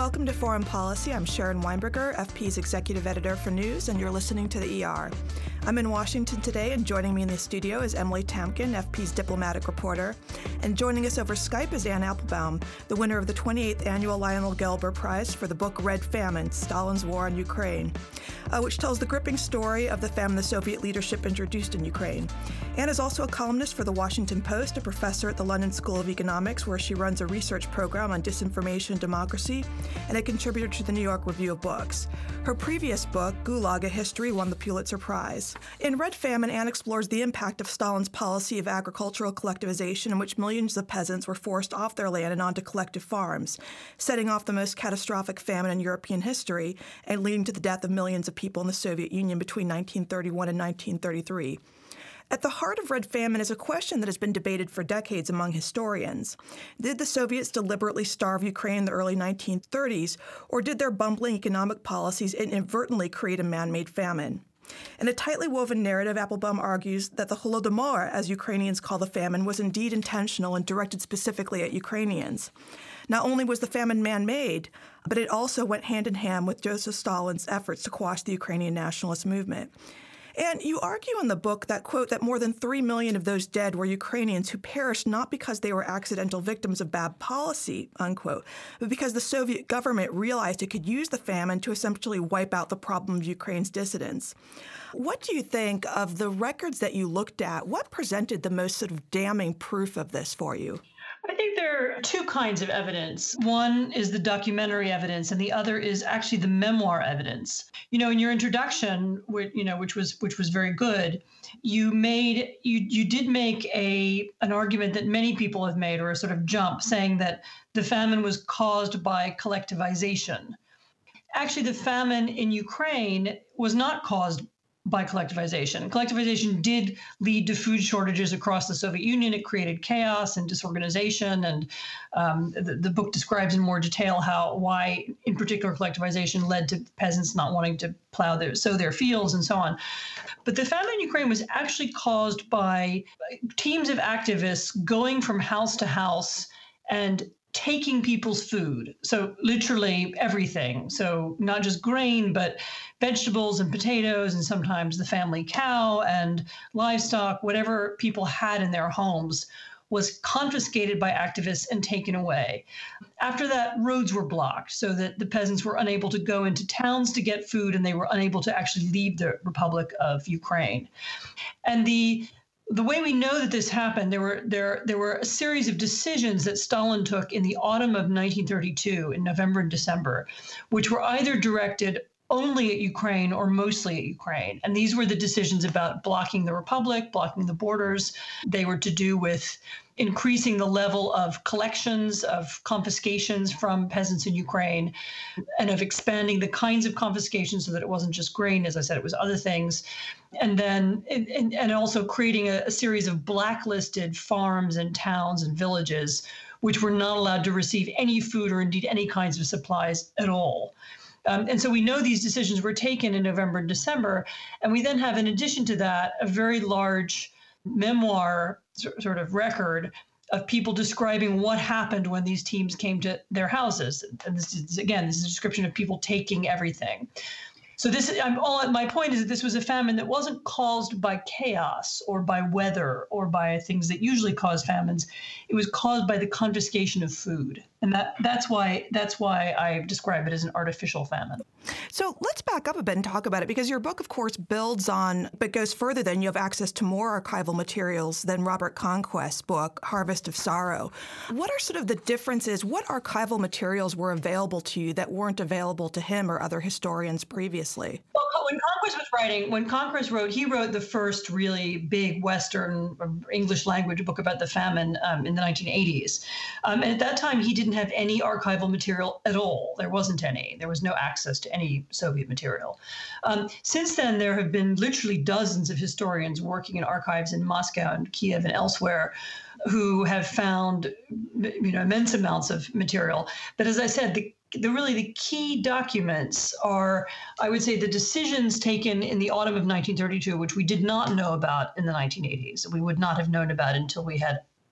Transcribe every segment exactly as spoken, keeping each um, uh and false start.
Welcome to Foreign Policy. I'm Sharon Weinberger, F P's executive editor for news, and you're listening to the E R. I'm in Washington today, and joining me in the studio is Emily Tamkin, F P's diplomatic reporter. And joining us over Skype is Anne Applebaum, the winner of the twenty-eighth Annual Lionel Gelber Prize for the book Red Famine, Stalin's War on Ukraine, uh, which tells the gripping story of the famine the Soviet leadership introduced in Ukraine. Anne is also a columnist for The Washington Post, a professor at the London School of Economics, where she runs a research program on disinformation and democracy, and a contributor to the New York Review of Books. Her previous book, Gulag: A History, won the Pulitzer Prize. In Red Famine, Anne explores the impact of Stalin's policy of agricultural collectivization, in which millions of peasants were forced off their land and onto collective farms, setting off the most catastrophic famine in European history and leading to the death of millions of people in the Soviet Union between nineteen thirty-one and nineteen thirty-three. At the heart of Red Famine is a question that has been debated for decades among historians. Did the Soviets deliberately starve Ukraine in the early nineteen thirties, or did their bumbling economic policies inadvertently create a man-made famine? In a tightly woven narrative, Applebaum argues that the Holodomor, as Ukrainians call the famine, was indeed intentional and directed specifically at Ukrainians. Not only was the famine man-made, but it also went hand in hand with Joseph Stalin's efforts to quash the Ukrainian nationalist movement. And you argue in the book that, quote, that more than three million of those dead were Ukrainians who perished not because they were accidental victims of bad policy, unquote, but because the Soviet government realized it could use the famine to essentially wipe out the problem of Ukraine's dissidents. What do you think of the records that you looked at? What presented the most sort of damning proof of this for you? I think there are two kinds of evidence. One is the documentary evidence, and the other is actually the memoir evidence. You know, in your introduction, which, you know, which was which was very good, you made you you did make a an argument that many people have made, or a sort of jump, saying that the famine was caused by collectivization. Actually, the famine in Ukraine was not caused by collectivization. Collectivization did lead to food shortages across the Soviet Union. It created chaos and disorganization, and um, the, the book describes in more detail how why, in particular, collectivization led to peasants not wanting to plow their sow their fields and so on. But the famine in Ukraine was actually caused by teams of activists going from house to house and taking people's food. So literally everything. So not just grain, but vegetables and potatoes, and sometimes the family cow and livestock, whatever people had in their homes, was confiscated by activists and taken away. After that, roads were blocked so that the peasants were unable to go into towns to get food, and they were unable to actually leave the Republic of Ukraine. And the The way we know that this happened, there were there there were a series of decisions that Stalin took in the autumn of nineteen thirty-two, in November and December, which were either directed only at Ukraine or mostly at Ukraine. And these were the decisions about blocking the republic, blocking the borders. They were to do with increasing the level of collections, of confiscations from peasants in Ukraine, and of expanding the kinds of confiscations so that it wasn't just grain, as I said, it was other things. And then, and, and also creating a, a series of blacklisted farms and towns and villages, which were not allowed to receive any food or indeed any kinds of supplies at all. Um, and so we know these decisions were taken in November and December. And we then have, in addition to that, a very large memoir sort of record of people describing what happened when these teams came to their houses. And this is, again, this is a description of people taking everything. So this, I'm all. My point is that this was a famine that wasn't caused by chaos or by weather or by things that usually cause famines. It was caused by the confiscation of food, and that that's why that's why I describe it as an artificial famine. So let's back up a bit and talk about it, because your book, of course, builds on, but goes further than. You have access to more archival materials than Robert Conquest's book, Harvest of Sorrow. What are sort of the differences? What archival materials were available to you that weren't available to him or other historians previously? Well, when Conquest was writing, when Conquest wrote, he wrote the first really big Western English language book about the famine um, in the nineteen eighties. Um, and at that time, he didn't have any archival material at all. There wasn't any. There was no access to any Soviet material. Um, since then, there have been literally dozens of historians working in archives in Moscow and Kiev and elsewhere who have found, you know, immense amounts of material. But as I said, the The really the key documents are, I would say, the decisions taken in the autumn of nineteen thirty-two, which we did not know about in the nineteen eighties. We would not have known about until we had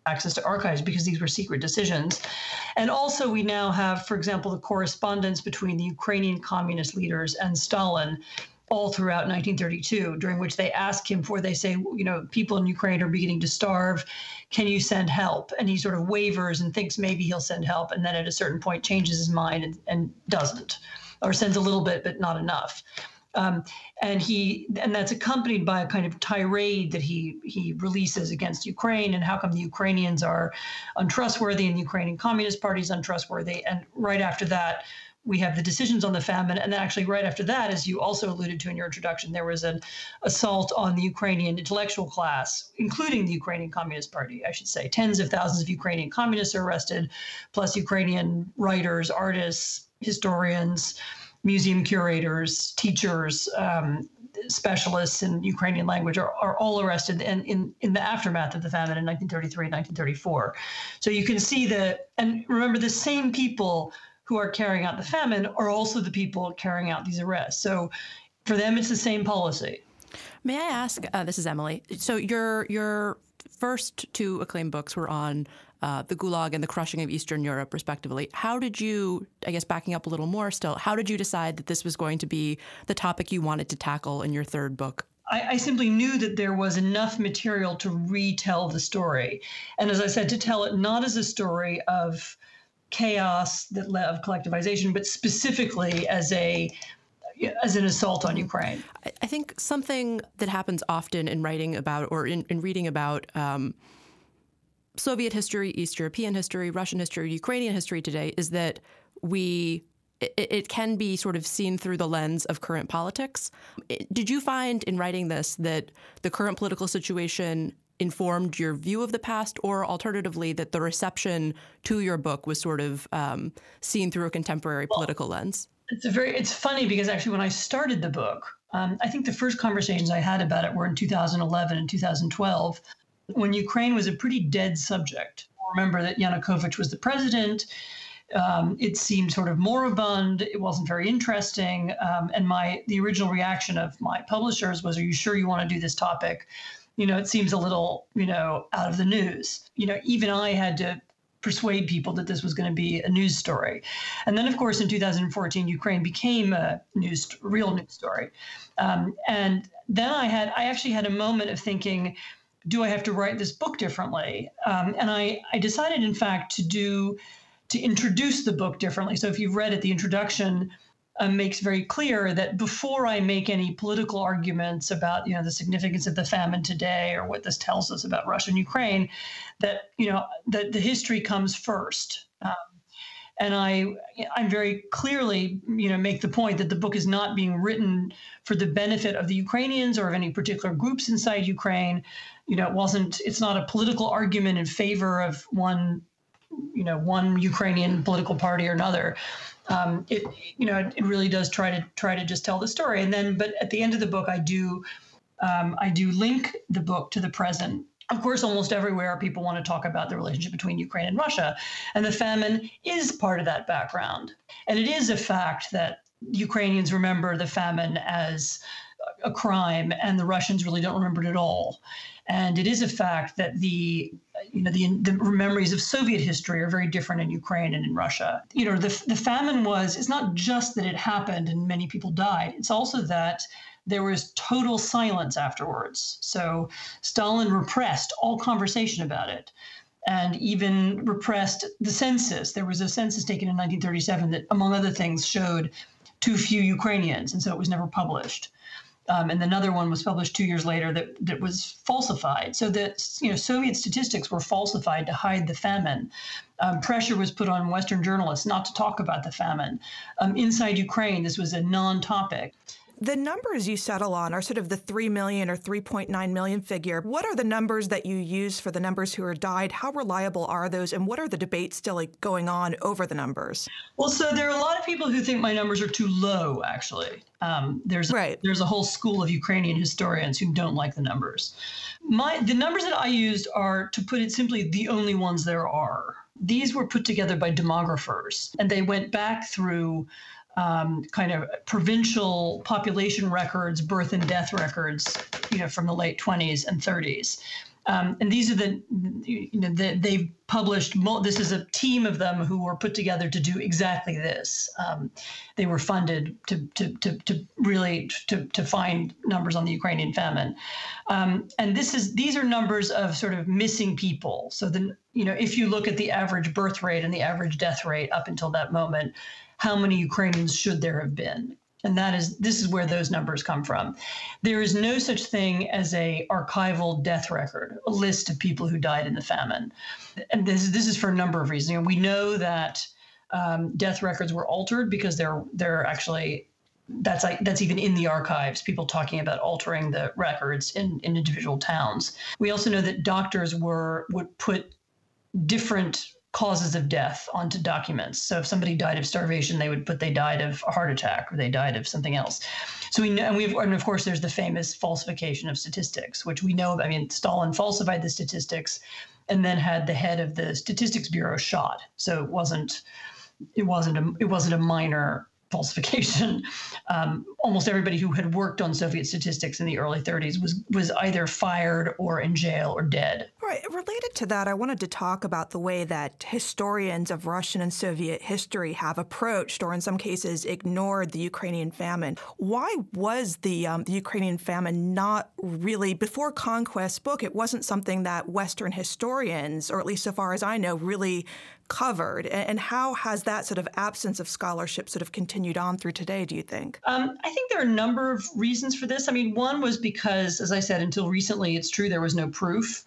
access to archives because these were secret decisions. And also we now have, for example, the correspondence between the Ukrainian communist leaders and Stalin all throughout nineteen thirty-two, during which they ask him for, they say, you know, people in Ukraine are beginning to starve. Can you send help? And he sort of wavers and thinks maybe he'll send help. And then at a certain point changes his mind and, and doesn't, or sends a little bit, but not enough. Um, and he, and that's accompanied by a kind of tirade that he he releases against Ukraine and how come the Ukrainians are untrustworthy and the Ukrainian Communist Party is untrustworthy. And right after that, we have the decisions on the famine. And then actually right after that, as you also alluded to in your introduction, there was an assault on the Ukrainian intellectual class, including the Ukrainian Communist Party, I should say. Tens of thousands of Ukrainian communists are arrested, plus Ukrainian writers, artists, historians, museum curators, teachers, um, specialists in Ukrainian language are, are all arrested in, in, in the aftermath of the famine in nineteen thirty-three and nineteen thirty-four. So you can see that, and remember, the same people who are carrying out the famine are also the people carrying out these arrests. So for them, it's the same policy. May I ask, uh, this is Emily, so your your first two acclaimed books were on uh, the Gulag and the crushing of Eastern Europe, respectively. How did you, I guess backing up a little more still, how did you decide that this was going to be the topic you wanted to tackle in your third book? I, I simply knew that there was enough material to retell the story. And as I said, to tell it not as a story of chaos that led of collectivization, but specifically as a as an assault on Ukraine. I think something that happens often in writing about or in, in reading about um, Soviet history, East European history, Russian history, Ukrainian history today is that we it, it can be sort of seen through the lens of current politics. Did you find in writing this that the current political situation informed your view of the past, or alternatively, that the reception to your book was sort of um, seen through a contemporary well, political lens? It's a very, it's funny because actually when I started the book, um, I think the first conversations I had about it were in two thousand eleven and two thousand twelve, when Ukraine was a pretty dead subject. Remember that Yanukovych was the president. Um, it seemed sort of moribund. It wasn't very interesting. Um, and my the original reaction of my publishers was, "Are you sure you want to do this topic? You know, it seems a little, you know, out of the news." You know, even I had to persuade people that this was going to be a news story. And then, of course, in two thousand fourteen, Ukraine became a news, real news story. Um, and then I had, I actually had a moment of thinking, do I have to write this book differently? Um, and I, I decided, in fact, to do, to introduce the book differently. So if you've read it, the introduction Uh, makes very clear that before I make any political arguments about, you know, the significance of the famine today or what this tells us about Russia and Ukraine, that, you know, that the history comes first. Um, and I, I very clearly, you know, make the point that the book is not being written for the benefit of the Ukrainians or of any particular groups inside Ukraine. You know, it wasn't, it's not a political argument in favor of one, you know, one Ukrainian political party or another. Um, it, you know, it, it really does try to try to just tell the story. And then, but at the end of the book, I do, um, I do link the book to the present. Of course, almost everywhere people want to talk about the relationship between Ukraine and Russia, and the famine is part of that background. And it is a fact that Ukrainians remember the famine as a crime, and the Russians really don't remember it at all. And it is a fact that the, you know, the, the memories of Soviet history are very different in Ukraine and in Russia. You know, the, the famine was, it's not just that it happened and many people died. It's also that there was total silence afterwards. So Stalin repressed all conversation about it and even repressed the census. There was a census taken in nineteen thirty-seven that, among other things, showed too few Ukrainians, and so it was never published. Um, and another one was published two years later that, that was falsified. So that, you know, Soviet statistics were falsified to hide the famine. Um, pressure was put on Western journalists not to talk about the famine. Um, inside Ukraine, this was a non-topic. The numbers you settle on are sort of the three million or three point nine million figure. What are the numbers that you use for the numbers who are died? How reliable are those? And what are the debates still like, going on over the numbers? Well, so there are a lot of people who think my numbers are too low, actually. Um, there's, right. there's a whole school of Ukrainian historians who don't like the numbers. My The numbers that I used are, to put it simply, the only ones there are. These were put together by demographers, and they went back through Um, kind of provincial population records, birth and death records, you know, from the late twenties and thirties. Um, and these are the, you know, the, they've published, this is a team of them who were put together to do exactly this. Um, they were funded to, to, to, to really, to, to find numbers on the Ukrainian famine. Um, and this is, these are numbers of sort of missing people. So then, you know, if you look at the average birth rate and the average death rate up until that moment, how many Ukrainians should there have been? And that is, this is where those numbers come from. There is no such thing as a archival death record, a list of people who died in the famine. And this, this is for a number of reasons. You know, we know that um, death records were altered because they're they're actually, that's like that's even in the archives, people talking about altering the records in, in individual towns. We also know that doctors were would put different causes of death onto documents. So if somebody died of starvation, they would put they died of a heart attack or they died of something else. So we know, and we've, and of course, there's the famous falsification of statistics, which we know. I mean, Stalin falsified the statistics, and then had the head of the Statistics Bureau shot. So it wasn't, it wasn't a, it wasn't a minor falsification. Um, almost everybody who had worked on Soviet statistics in the early thirties was was either fired or in jail or dead. Right. Related to that, I wanted to talk about the way that historians of Russian and Soviet history have approached, or in some cases ignored, the Ukrainian famine. Why was the um, the Ukrainian famine not really, before Conquest's book, it wasn't something that Western historians, or at least so far as I know, really covered? And how has that sort of absence of scholarship sort of continued on through today, do you think? Um, I think there are a number of reasons for this. I mean, one was because, as I said, until recently, it's true, there was no proof.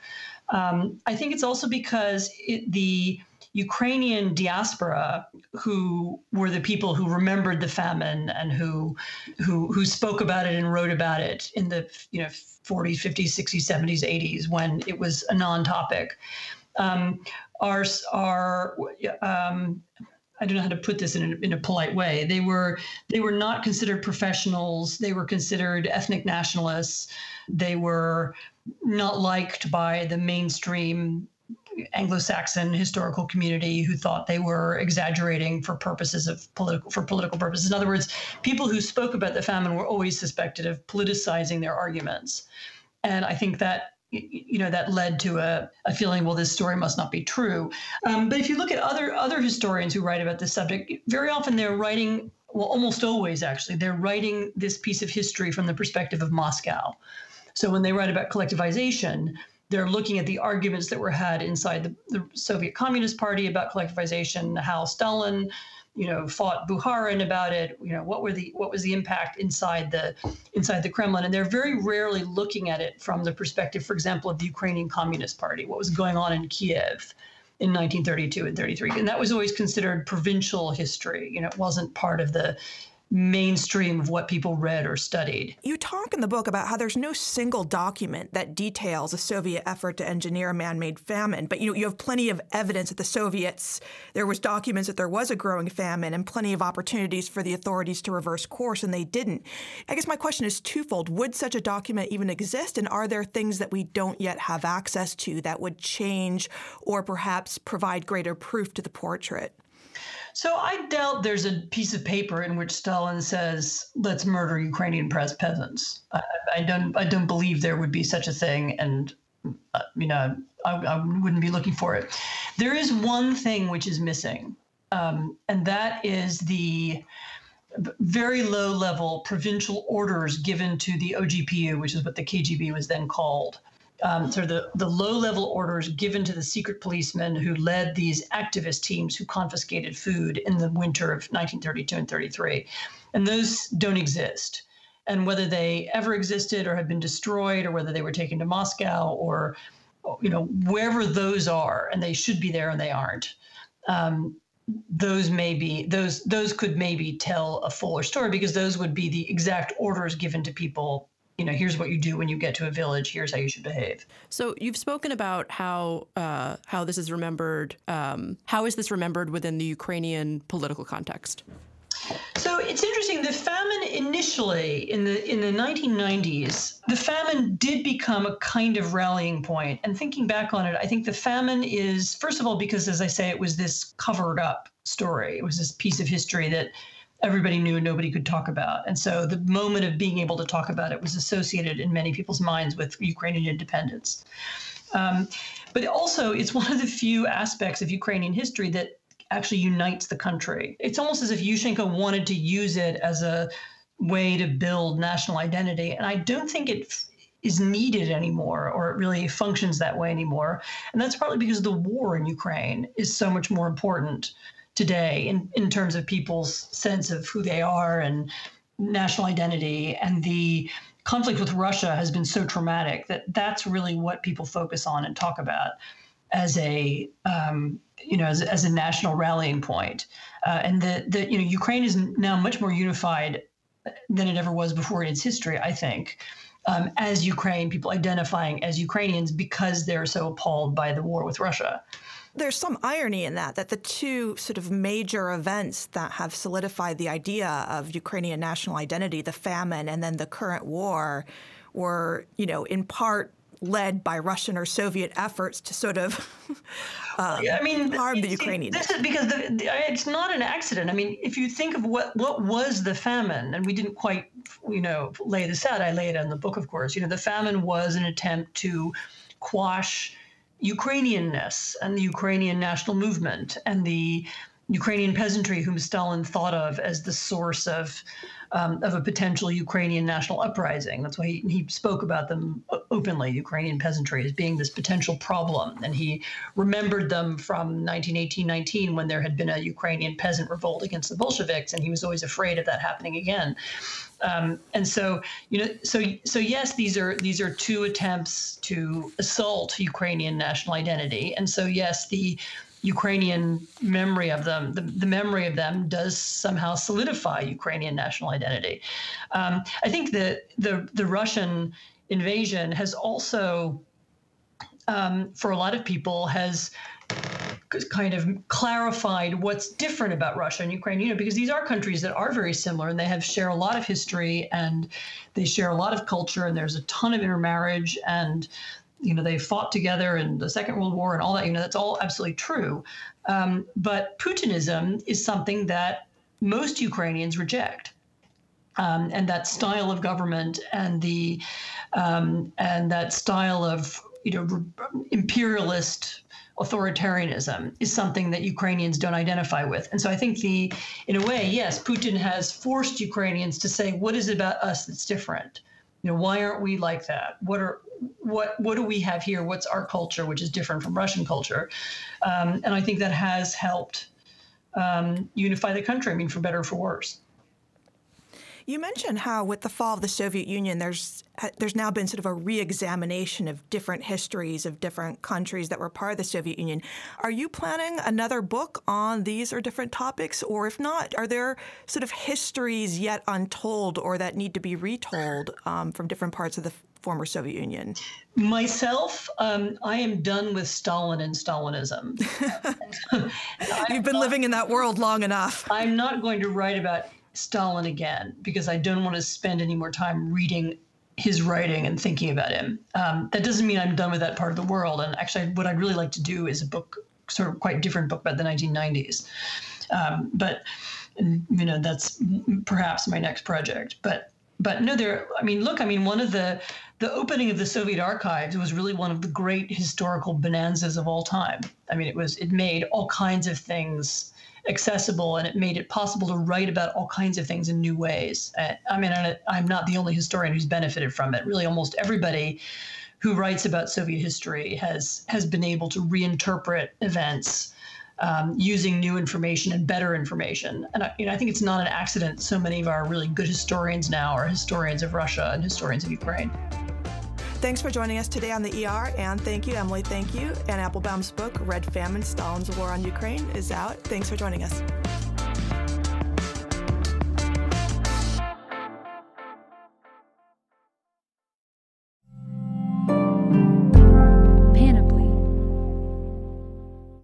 Um, I think it's also because it, the Ukrainian diaspora, who were the people who remembered the famine and who, who, who spoke about it and wrote about it in the, you know, forties, fifties, sixties, seventies, eighties, when it was a non-topic, um, are, are um, I don't know how to put this in a, in a polite way. They were they were not considered professionals. They were considered ethnic nationalists. They were not liked by the mainstream Anglo-Saxon historical community, who thought they were exaggerating for purposes of political for political purposes. In other words, people who spoke about the famine were always suspected of politicizing their arguments. And I think that, you know, that led to a, a feeling, well, this story must not be true. Um, but if you look at other other historians who write about this subject, very often they're writing, well, almost always actually, they're writing this piece of history from the perspective of Moscow. So when they write about collectivization, they're looking at the arguments that were had inside the, the Soviet Communist Party about collectivization, how Stalin, you know, fought Bukharin about it. You know, what were the what was the impact inside the inside the Kremlin? And they're very rarely looking at it from the perspective, for example, of the Ukrainian Communist Party, what was going on in Kiev in nineteen thirty-two and thirty-three. And that was always considered provincial history. You know, it wasn't part of the mainstream of what people read or studied. You talk in the book about how there's no single document that details a Soviet effort to engineer a man-made famine, but you know, you have plenty of evidence that the Soviets, there was documents that there was a growing famine and plenty of opportunities for the authorities to reverse course, and they didn't. I guess my question is twofold. Would such a document even exist, and are there things that we don't yet have access to that would change or perhaps provide greater proof to the portrait? So I doubt there's a piece of paper in which Stalin says, "Let's murder Ukrainian peasants." I, I don't. I don't believe there would be such a thing, and uh, you know, I, I wouldn't be looking for it. There is one thing which is missing, um, and that is the very low-level provincial orders given to the O G P U, which is what the K G B was then called. Um, sort of the, the low-level orders given to the secret policemen who led these activist teams who confiscated food in the winter of nineteen thirty-two and thirty-three. And those don't exist. And whether they ever existed or have been destroyed, or whether they were taken to Moscow, or, you know, wherever those are, and they should be there and they aren't, um, those may be, those, those could maybe tell a fuller story, because those would be the exact orders given to people. You know, here's what you do when you get to a village. Here's how you should behave. So you've spoken about how uh, how this is remembered. Um, how is this remembered within the Ukrainian political context? So it's interesting. The famine initially in the in the nineteen nineties, the famine did become a kind of rallying point. And thinking back on it, I think the famine is, first of all, because, as I say, it was this covered up story. It was this piece of history that everybody knew nobody could talk about. And so the moment of being able to talk about it was associated in many people's minds with Ukrainian independence. Um, but also, it's one of the few aspects of Ukrainian history that actually unites the country. It's almost as if Yushchenko wanted to use it as a way to build national identity. And I don't think it f- is needed anymore, or it really functions that way anymore. And that's partly because the war in Ukraine is so much more important today in, in terms of people's sense of who they are and national identity. And the conflict with Russia has been so traumatic that that's really what people focus on and talk about as a, um, you know, as, as a national rallying point. Uh, and the, the, you know, Ukraine is now much more unified than it ever was before in its history, I think, um, as Ukraine, people identifying as Ukrainians because they're so appalled by the war with Russia. There's some irony in that, that the two sort of major events that have solidified the idea of Ukrainian national identity, the famine and then the current war, were, you know, in part led by Russian or Soviet efforts to sort of um, I mean, harm the see, Ukrainians. This is because the, the, it's not an accident. I mean, if you think of what, what was the famine, and we didn't quite, you know, lay this out. I lay it out in the book, of course. You know, the famine was an attempt to quash Ukrainianness and the Ukrainian national movement and the Ukrainian peasantry, whom Stalin thought of as the source of um, of a potential Ukrainian national uprising. That's why he, he spoke about them openly, Ukrainian peasantry, as being this potential problem. And he remembered them from nineteen eighteen nineteen, when there had been a Ukrainian peasant revolt against the Bolsheviks, and he was always afraid of that happening again. Um, and so, you know, so so yes, these are these are two attempts to assault Ukrainian national identity. And so yes, the Ukrainian memory of them, the, the memory of them does somehow solidify Ukrainian national identity. Um, I think that the the Russian invasion has also, um, for a lot of people, has kind of clarified what's different about Russia and Ukraine, you know, because these are countries that are very similar, and they have share a lot of history, and they share a lot of culture, and there's a ton of intermarriage, and you know, they fought together in the Second World War and all that. You know, that's all absolutely true. Um, but Putinism is something that most Ukrainians reject. Um, and that style of government and the um, and that style of, you know, imperialist authoritarianism is something that Ukrainians don't identify with. And so I think the, in a way, yes, Putin has forced Ukrainians to say, what is it about us that's different? You know, why aren't we like that? What are what what do we have here? What's our culture, which is different from Russian culture? Um, and I think that has helped um, unify the country. I mean, for better or for worse. You mentioned how with the fall of the Soviet Union, there's there's now been sort of a re-examination of different histories of different countries that were part of the Soviet Union. Are you planning another book on these or different topics? Or if not, are there sort of histories yet untold or that need to be retold um, from different parts of the former Soviet Union? Myself, um, I am done with Stalin and Stalinism. You've been not, living in that world long enough. I'm not going to write about Stalin again, because I don't want to spend any more time reading his writing and thinking about him. Um, that doesn't mean I'm done with that part of the world. And actually, what I'd really like to do is a book, sort of quite different book about the nineteen nineties. Um, but, you know, that's perhaps my next project. But But no, there, I mean, look, I mean, one of the, the opening of the Soviet archives was really one of the great historical bonanzas of all time. I mean, it was, it made all kinds of things accessible, and it made it possible to write about all kinds of things in new ways. Uh, I mean, I'm not the only historian who's benefited from it. Really, almost everybody who writes about Soviet history has has been able to reinterpret events um, using new information and better information. And I, you know, I think it's not an accident so many of our really good historians now are historians of Russia and historians of Ukraine. Thanks for joining us today on the E R, and thank you, Emily, thank you. Anne Applebaum's book, Red Famine, Stalin's War on Ukraine, is out. Thanks for joining us.